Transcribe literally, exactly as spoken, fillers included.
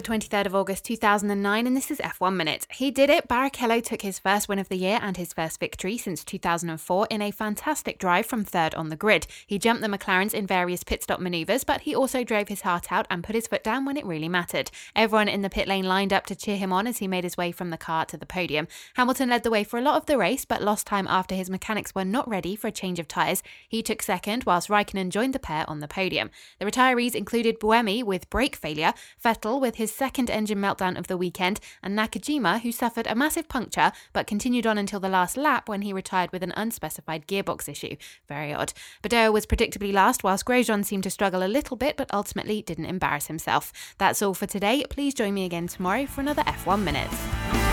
twenty-third of August two thousand nine, and this is F one Minute. He did it. Barrichello took his first win of the year and his first victory since two thousand four in a fantastic drive from third on the grid. He jumped the McLarens in various pit stop manoeuvres, but he also drove his heart out and put his foot down when it really mattered. Everyone in the pit lane lined up to cheer him on as he made his way from the car to the podium. Hamilton led the way for a lot of the race, but lost time after his mechanics were not ready for a change of tyres. He took second, whilst Raikkonen joined the pair on the podium. The retirees included Buemi with brake failure, Vettel with his second engine meltdown of the weekend, and Nakajima, who suffered a massive puncture but continued on until the last lap when he retired with an unspecified gearbox issue. Very odd. Badeo was predictably last, whilst Grosjean seemed to struggle a little bit but ultimately didn't embarrass himself. That's all for today. Please join me again tomorrow for another F one Minute.